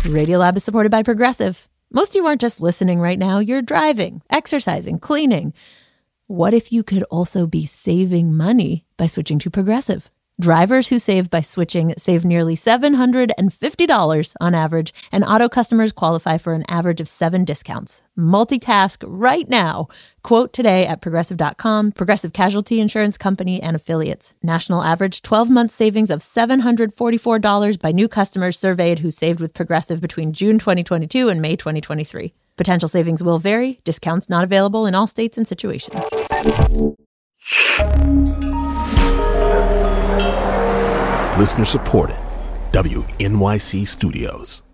Radiolab is supported by Progressive. Most of you aren't just listening right now. You're driving, exercising, cleaning. What if you could also be saving money by switching to Progressive? Drivers who save by switching save nearly $750 on average, and auto customers qualify for an average of 7 discounts. Multitask right now. Quote today at Progressive.com. Progressive Casualty Insurance Company and Affiliates. National average 12-month savings of $744 by new customers surveyed who saved with Progressive between June 2022 and May 2023. Potential savings will vary. Discounts not available in all states and situations. Listener supported. WNYC Studios.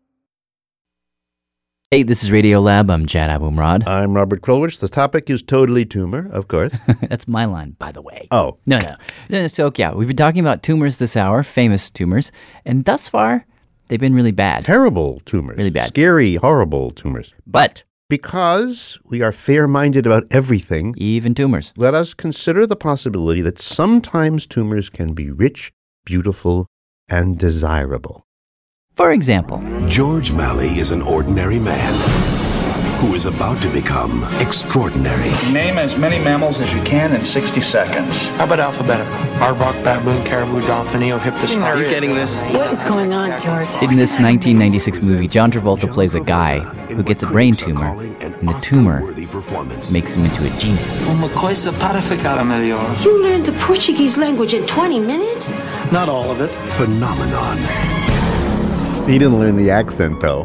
Hey, this is Radiolab. I'm Jad Abumrad. I'm Robert Krulwich. The topic is totally tumor, of course. That's my line, by the way. Oh. No. So, yeah, we've been talking about tumors this hour, famous tumors, and thus far, they've been really bad. Terrible tumors. Really bad. Scary, horrible tumors. But because we are fair-minded about everything, even tumors, let us consider the possibility that sometimes tumors can be rich, beautiful, and desirable. For example, George Malley is an ordinary man who is about to become extraordinary. Name as many mammals as you can in 60 seconds. How about alphabetical? Aardvark, baboon, caribou, dolphin, eohippus. Are you getting this? What is going on, George? In this 1996 movie, John Travolta plays a guy who gets a brain tumor, and the tumor makes him into a genius. You learned the Portuguese language in 20 minutes? Not all of it. Phenomenon. He didn't learn the accent, though.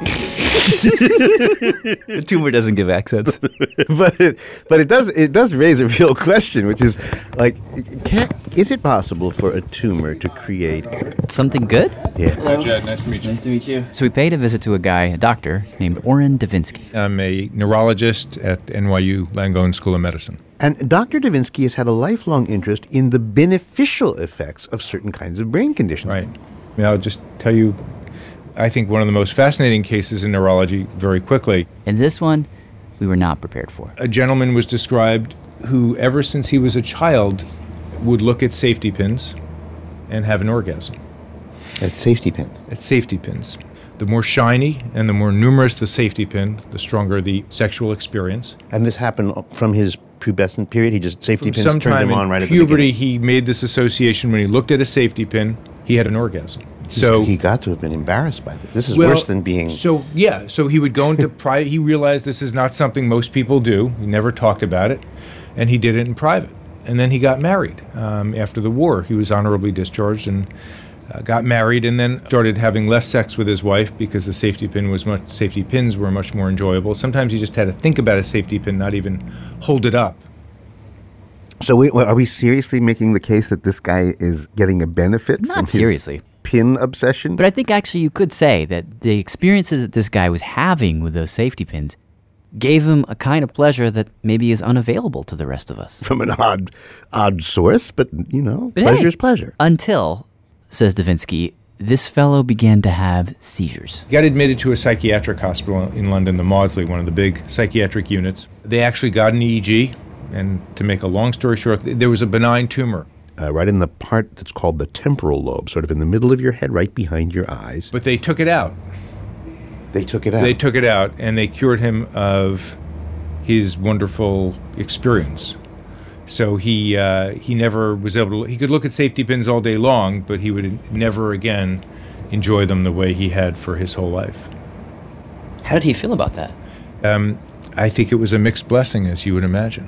The tumor doesn't give accents. but it does raise a real question, which is, like, is it possible for a tumor to create something good? Yeah. Hello, Jed. Nice to meet you. Nice to meet you. So we paid a visit to a doctor named Orrin Devinsky. I'm a neurologist at NYU Langone School of Medicine. And Dr. Devinsky has had a lifelong interest in the beneficial effects of certain kinds of brain conditions. Right. I mean, I'll just tell you, I think one of the most fascinating cases in neurology very quickly. And this one, we were not prepared for. A gentleman was described who, ever since he was a child, would look at safety pins and have an orgasm. At safety pins? At safety pins. The more shiny and the more numerous the safety pin, the stronger the sexual experience. And this happened from his pubescent period? He just, safety pins turned him on right at the puberty, beginning? he made this association when he looked at a safety pin, he had an orgasm. So he got to have been embarrassed by this. This is worse than being... So he would go into private. He realized this is not something most people do. He never talked about it, and he did it in private. And then he got married after the war. He was honorably discharged and got married, and then started having less sex with his wife because the safety pins were much more enjoyable. Sometimes he just had to think about a safety pin, not even hold it up. So are we seriously making the case that this guy is getting a benefit Not from his seriously. Pin obsession? But I think actually you could say that the experiences that this guy was having with those safety pins gave him a kind of pleasure that maybe is unavailable to the rest of us. From an odd source, but, pleasure's pleasure. Until, says Devinsky, this fellow began to have seizures. He got admitted to a psychiatric hospital in London, the Maudsley, one of the big psychiatric units. They actually got an EEG, and to make a long story short, there was a benign tumor. Right in the part that's called the temporal lobe, sort of in the middle of your head, right behind your eyes. But they took it out. They took it out? They took it out, and they cured him of his wonderful experience. So he never was able to... He could look at safety pins all day long, but he would never again enjoy them the way he had for his whole life. How did he feel about that? I think it was a mixed blessing, as you would imagine.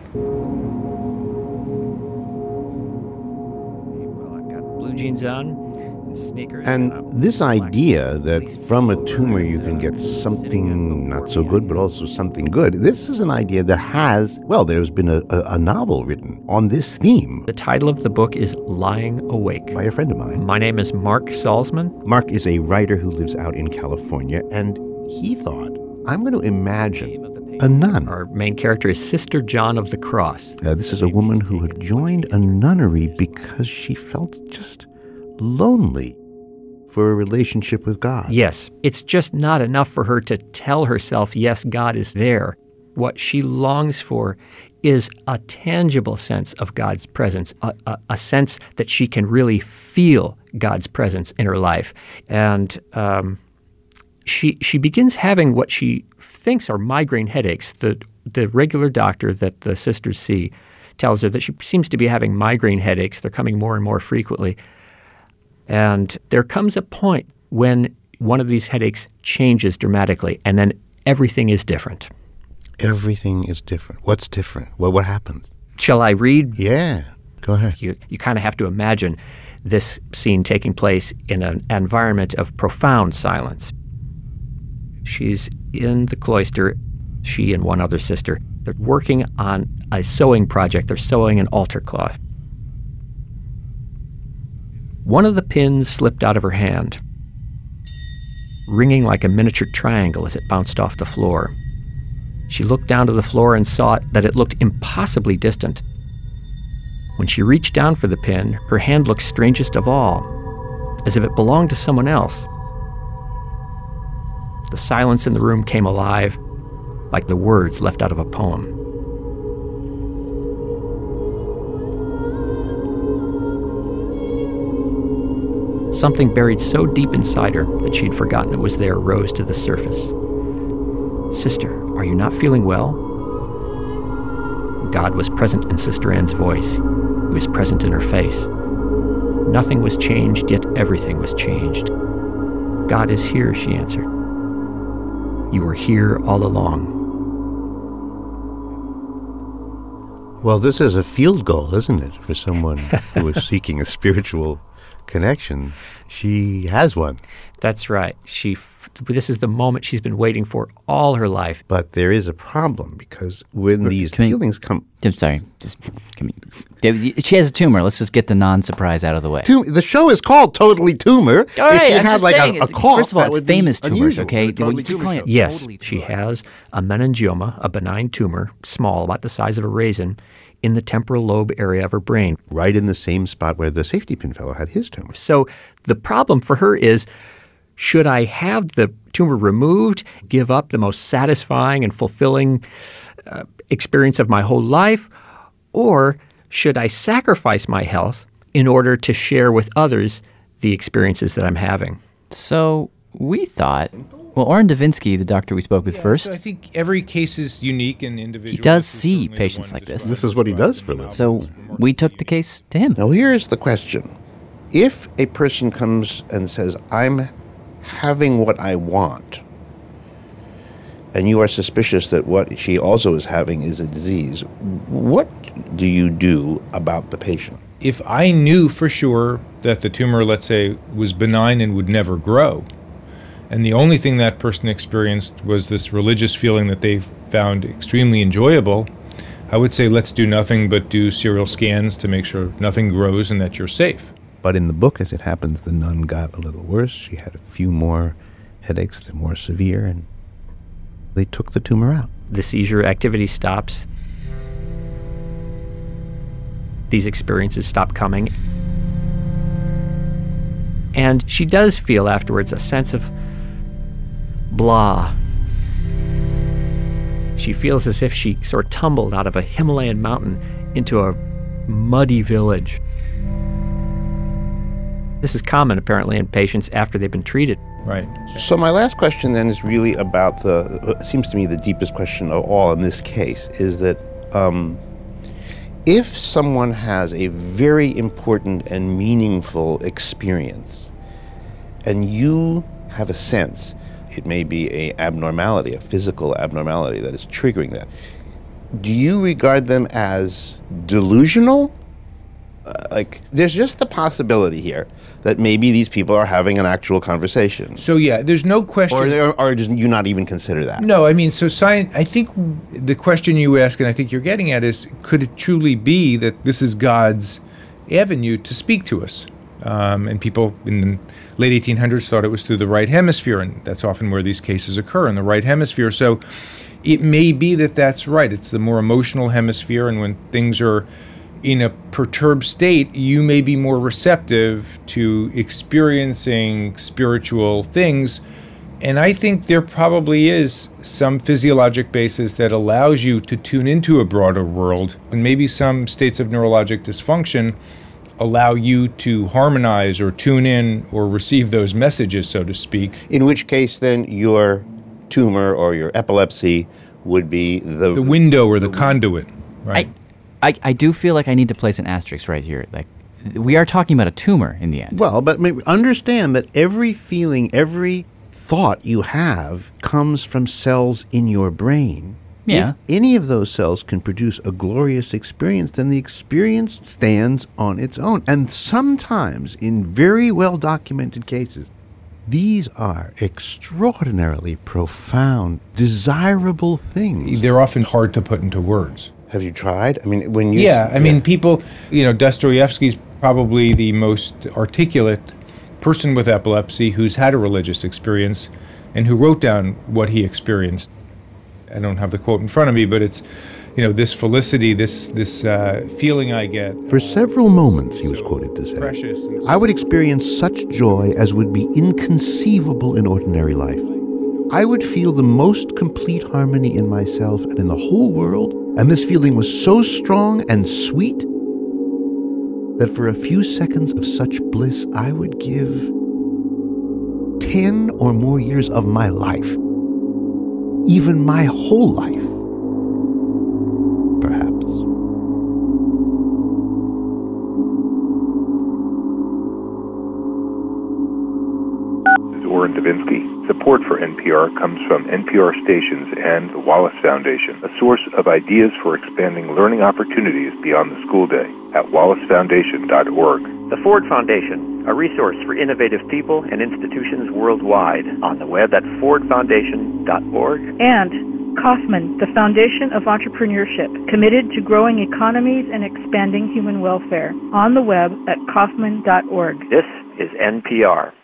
Blue jeans on, and sneakers. And this idea that from a tumor you can get something not so good, but also something good, this is an idea that there's been a novel written on this theme. The title of the book is Lying Awake. By a friend of mine. My name is Mark Salzman. Mark is a writer who lives out in California, and he thought, I'm going to imagine a nun. Our main character is Sister John of the Cross. This is a woman who had joined a nunnery because she felt just lonely for a relationship with God. Yes, it's just not enough for her to tell herself, yes, God is there. What she longs for is a tangible sense of God's presence, a sense that she can really feel God's presence in her life. And she begins having what she thinks are migraine headaches. The regular doctor that the sisters see tells her that she seems to be having migraine headaches. They're coming more and more frequently. And there comes a point when one of these headaches changes dramatically, and then everything is different. Everything is different. What's different? What happens? Shall I read? Yeah, go ahead. You kind of have to imagine this scene taking place in an environment of profound silence. She's in the cloister, she and one other sister. They're working on a sewing project. They're sewing an altar cloth. One of the pins slipped out of her hand, ringing like a miniature triangle as it bounced off the floor. She looked down to the floor and saw that it looked impossibly distant. When she reached down for the pin, her hand looked strangest of all, as if it belonged to someone else. The silence in the room came alive, like the words left out of a poem. Something buried so deep inside her that she'd forgotten it was there rose to the surface. "Sister, are you not feeling well?" God was present in Sister Anne's voice. He was present in her face. Nothing was changed, yet everything was changed. "God is here," she answered. "You were here all along." Well, this is a field goal, isn't it, for someone who is seeking a spiritual connection? She has one. That's right. This is the moment she's been waiting for all her life. But there is a problem, because when these feelings come... I'm sorry. She has a tumor. Let's just get the non-surprise out of the way. The show is called Totally Tumor. All right, if she had like a cough, first of all, it's famous tumors, okay? Yes, she has a meningioma, a benign tumor, small, about the size of a raisin, in the temporal lobe area of her brain. Right in the same spot where the safety pin fellow had his tumor. So the problem for her is, should I have the tumor removed, give up the most satisfying and fulfilling experience of my whole life, or should I sacrifice my health in order to share with others the experiences that I'm having? So we thought, well, Orrin Devinsky, the doctor we spoke with first, so I think every case is unique and individual. He does see patients like this. This is what he does for a living. So we took the case to him. Now here's the question. If a person comes and says, "I'm having what I want," and you are suspicious that what she also is having is a disease, what do you do about the patient? If I knew for sure that the tumor, let's say, was benign and would never grow, and the only thing that person experienced was this religious feeling that they found extremely enjoyable, I would say let's do nothing but do serial scans to make sure nothing grows and that you're safe. But in the book, as it happens, the nun got a little worse. She had a few more headaches, the more severe, and they took the tumor out. The seizure activity stops. These experiences stop coming. And she does feel afterwards a sense of blah. She feels as if she sort of tumbled out of a Himalayan mountain into a muddy village. This is common, apparently, in patients after they've been treated. Right. So my last question then is really about it seems to me the deepest question of all in this case, is that if someone has a very important and meaningful experience, and you have a sense, it may be a abnormality, a physical abnormality that is triggering that, do you regard them as delusional? There's just the possibility here that maybe these people are having an actual conversation. So yeah, there's no question. Or do you not even consider that? No, I mean, so science, I think the question you ask, and I think you're getting at, is could it truly be that this is God's avenue to speak to us? And people in the late 1800s thought it was through the right hemisphere, and that's often where these cases occur, in the right hemisphere. So it may be that that's right. It's the more emotional hemisphere, and when things are in a perturbed state, you may be more receptive to experiencing spiritual things. And I think there probably is some physiologic basis that allows you to tune into a broader world. And maybe some states of neurologic dysfunction allow you to harmonize or tune in or receive those messages, so to speak. In which case, then, your tumor or your epilepsy would be the window or the conduit, right? I do feel like I need to place an asterisk right here. Like, we are talking about a tumor in the end. Well, but understand that every feeling, every thought you have comes from cells in your brain. Yeah. If any of those cells can produce a glorious experience, then the experience stands on its own. And sometimes, in very well-documented cases, these are extraordinarily profound, desirable things. They're often hard to put into words. Have you tried? I mean, when you... Yeah, I mean, people, Dostoevsky's probably the most articulate person with epilepsy who's had a religious experience and who wrote down what he experienced. I don't have the quote in front of me, but it's, this felicity, this feeling I get. For several moments, he was quoted to say, I would experience such joy as would be inconceivable in ordinary life. I would feel the most complete harmony in myself and in the whole world, and this feeling was so strong and sweet that for a few seconds of such bliss, I would give 10 or more years of my life, even my whole life, perhaps. This is Orrin Devinsky. Support for NPR comes from NPR stations and the Wallace Foundation, a source of ideas for expanding learning opportunities beyond the school day at wallacefoundation.org. The Ford Foundation, a resource for innovative people and institutions worldwide, on the web at fordfoundation.org. And Kauffman, the Foundation of Entrepreneurship, committed to growing economies and expanding human welfare, on the web at kauffman.org. This is NPR.